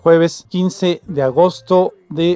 jueves 15 de agosto de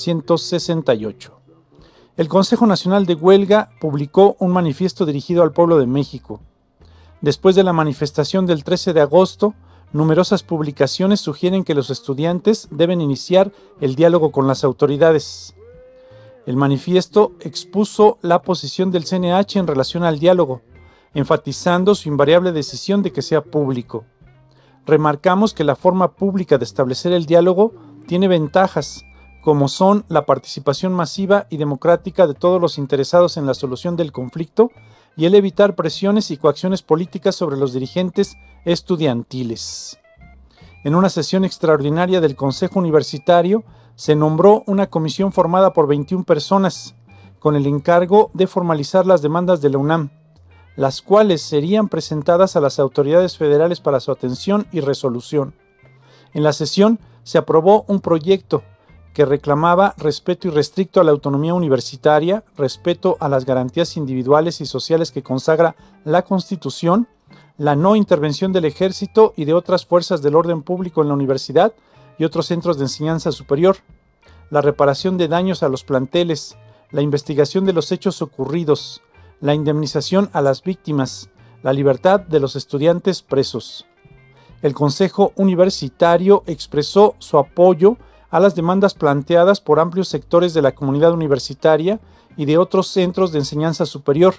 1968. El Consejo Nacional de Huelga publicó un manifiesto dirigido al pueblo de México. Después de la manifestación del 13 de agosto, numerosas publicaciones sugieren que los estudiantes deben iniciar el diálogo con las autoridades. El manifiesto expuso la posición del CNH en relación al diálogo, enfatizando su invariable decisión de que sea público. Remarcamos que la forma pública de establecer el diálogo tiene ventajas, como son la participación masiva y democrática de todos los interesados en la solución del conflicto y el evitar presiones y coacciones políticas sobre los dirigentes estudiantiles. En una sesión extraordinaria del Consejo Universitario, se nombró una comisión formada por 21 personas, con el encargo de formalizar las demandas de la UNAM, las cuales serían presentadas a las autoridades federales para su atención y resolución. En la sesión se aprobó un proyecto que reclamaba respeto irrestricto a la autonomía universitaria, respeto a las garantías individuales y sociales que consagra la Constitución, la no intervención del Ejército y de otras fuerzas del orden público en la universidad y otros centros de enseñanza superior, la reparación de daños a los planteles, la investigación de los hechos ocurridos, la indemnización a las víctimas, la libertad de los estudiantes presos. El Consejo Universitario expresó su apoyo a las demandas planteadas por amplios sectores de la comunidad universitaria y de otros centros de enseñanza superior.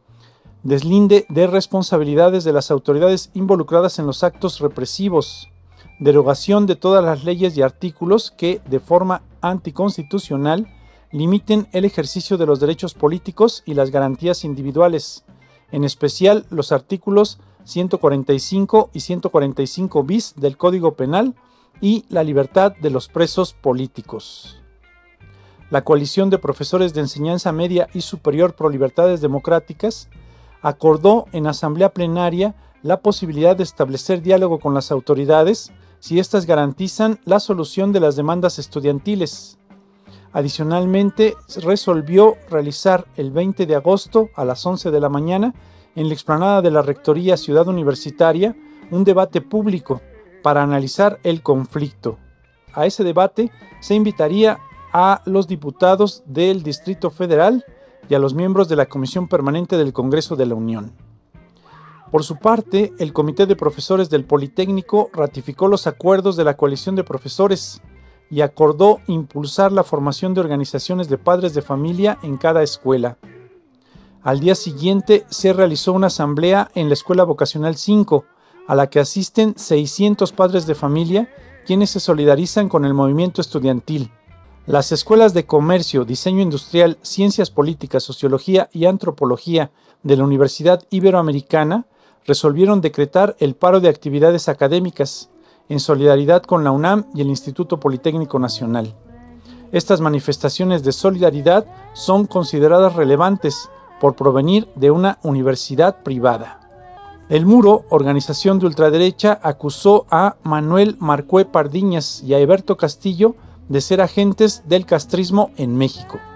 Deslinde de responsabilidades de las autoridades involucradas en los actos represivos, derogación de todas las leyes y artículos que, de forma anticonstitucional, limiten el ejercicio de los derechos políticos y las garantías individuales, en especial los artículos 145 y 145 bis del Código Penal, y la libertad de los presos políticos. La Coalición de Profesores de Enseñanza Media y Superior Pro Libertades Democráticas acordó en asamblea plenaria la posibilidad de establecer diálogo con las autoridades si éstas garantizan la solución de las demandas estudiantiles. Adicionalmente, resolvió realizar el 20 de agosto a las 11 de la mañana en la explanada de la Rectoría Ciudad Universitaria un debate público para analizar el conflicto. A ese debate se invitaría a los diputados del Distrito Federal y a los miembros de la Comisión Permanente del Congreso de la Unión. Por su parte, el Comité de Profesores del Politécnico ratificó los acuerdos de la Coalición de Profesores y acordó impulsar la formación de organizaciones de padres de familia en cada escuela. Al día siguiente se realizó una asamblea en la Escuela Vocacional 5, a la que asisten 600 padres de familia, quienes se solidarizan con el movimiento estudiantil. Las escuelas de Comercio, Diseño Industrial, Ciencias Políticas, Sociología y Antropología de la Universidad Iberoamericana resolvieron decretar el paro de actividades académicas, en solidaridad con la UNAM y el Instituto Politécnico Nacional. Estas manifestaciones de solidaridad son consideradas relevantes por provenir de una universidad privada. El Muro, organización de ultraderecha, acusó a Manuel Marcué Pardiñas y a Heberto Castillo de ser agentes del castrismo en México.